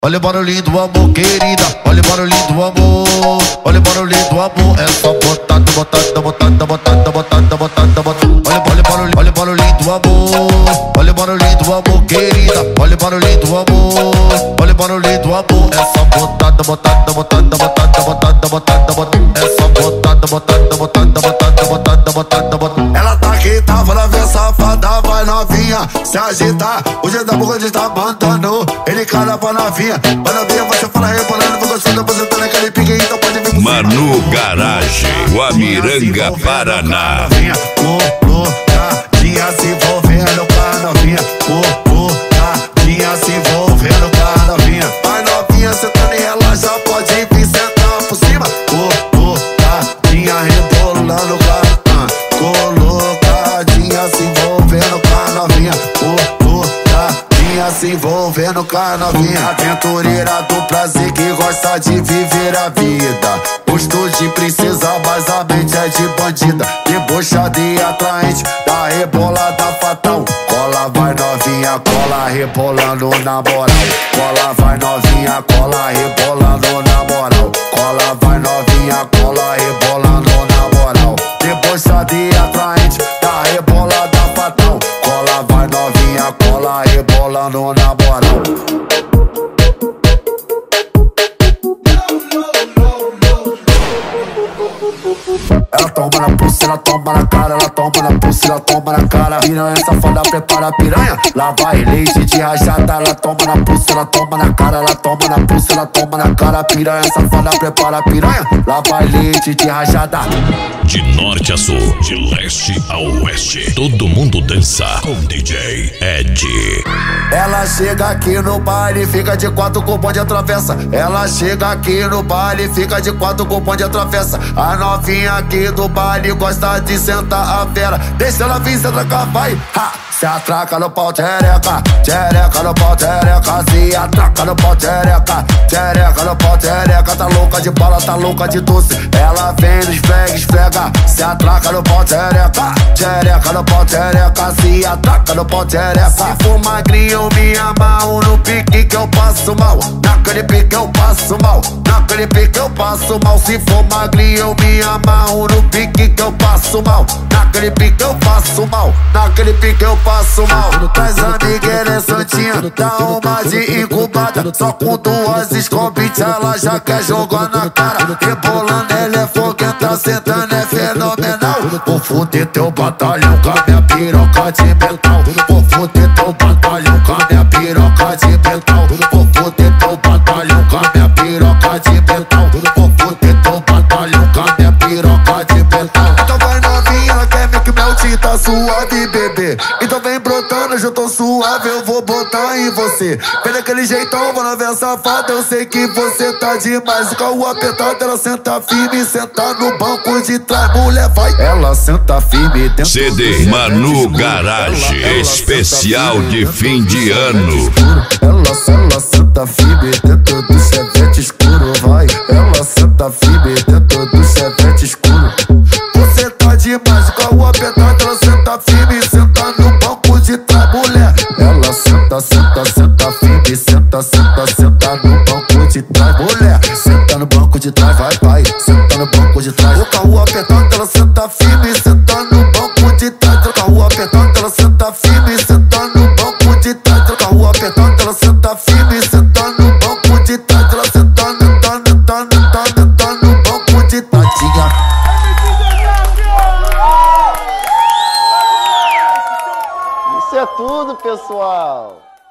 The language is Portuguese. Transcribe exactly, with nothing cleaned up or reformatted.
Olha o barulhinho do amor, querida. Olha o barulhinho do amor. Olha o barulhinho do amor. É só botada, botada, botada, botada, botada, botada, botada. Olha, olha, barulhinho, olha o barulhinho do amor. Olha o barulhinho do amor, querida. Olha o barulhinho do amor. Olha o barulhinho do amor. É só botada, botada, botada, botada, botada, botada, botada. É só botada, botada, botada, botada, botada, botada, botada. Ela tá aqui, tá falando, vem safada, vai novinha se agitar. O dia da boca está mandando ele cara pra novinha. Pra novinha você fala rebolando, vou gostando, você tá naquele pique, então pode vir por Manu Garage, Guamiranga, Paraná. Colocadinha se envolvendo com a novinha. Colocadinha se envolvendo com a novinha. Vai novinha, sentando e ela já pode vir sentar por cima. Colocadinha rebolando com a Colocadinha se envolvendo com a novinha. Colocadinha se envolvendo com a novinha. Aventureira do prazer que gosta de viver a vida. Gosto de princesa, mas a mente é de bandida. Debochada e atraente, da rebolada fatal. Cola vai novinha, cola rebolando na moral. Cola vai novinha, cola rebolando na moral. Cola vai novinha, cola rebolando na moral. Debochada e atraente, da rebolada fatal. Cola vai novinha, cola rebolando na moral. Ela toma na pulsa, ela toma na cara, ela toma na pulsa, ela toma na cara. Piranha safada, prepara a piranha. Lá vai leite de rajada, ela toma na pulsa, ela toma na cara, ela toma na pulsa, ela toma na cara. Piranha safada, prepara a piranha. Lá vai leite de rajada. De norte a sul, de leste a oeste, todo mundo dança com D J Ed. Ela chega aqui no baile, fica de quatro com o bonde atravessa. Ela chega aqui no baile, fica de quatro com o bonde atravessa. A novinha aqui do baile gosta de sentar a fera. Deixa ela vir, se atracar, vai, ha! Se atraca no pau, tchereca, tchereca no pau, tchereca. Se atraca no pau, tchereca, tchereca no pau, tchereca. Tá louca de bala, tá louca de doce. Ela vem no esfrega, esfrega. Se atraca no pau, tchereca, tchereca no pau, tchereca. Se atraca no pau, tchereca. Se for magrinho eu me amarro no pique que eu passo mal. Naquele pique eu passo mal. Naquele pique eu passo mal. Se for magrinho eu me amarro no pique que eu passo mal. Naquele pique eu passo mal. Naquele pique eu passo Passo mal, traz amiga, ela é santinha. Dá uma de incubada, só com duas escobites ela já quer jogar na cara. Rebolando, ela é foguenta, sentando é fenomenal. Vou foder teu batalhão com a minha piroca de metal. Vou foder teu batalhão com a minha piroca de metal. Vou foder teu batalhão com a minha piroca de metal. Vou foder teu batalhão com a minha piroca de metal. Então vai novinha, ela quer make melt, tá suave, bebê. Então vem brotando, hoje eu tô suave, eu vou botar em você. Vem daquele jeitão, vou ver safada, eu sei que você tá demais. O carro apertado, ela senta firme, senta no banco de trás, mulher vai. Ela senta firme dentro C D Manu Garage, ela, ela especial de fim de ano. Ela, ela senta firme dentro do chevette escuro, vai. Ela senta firme dentro do chevette escuro. Você tá demais, o carro apertado, ela senta firme, senta no banco de trás, mulher. Ela senta, senta, senta firme, senta, senta, senta no banco de trás, mulher. Senta no banco de trás, vai, vai. Senta no banco de trás. O carro apertado, ela senta firme, senta no banco de trás. O carro apertado, ela senta firme, senta no banco de trás. O carro apertado, ela senta firme, senta no banco de trás. Ela senta, senta, senta, senta, senta no banco de trás. Isso é tudo, pessoal!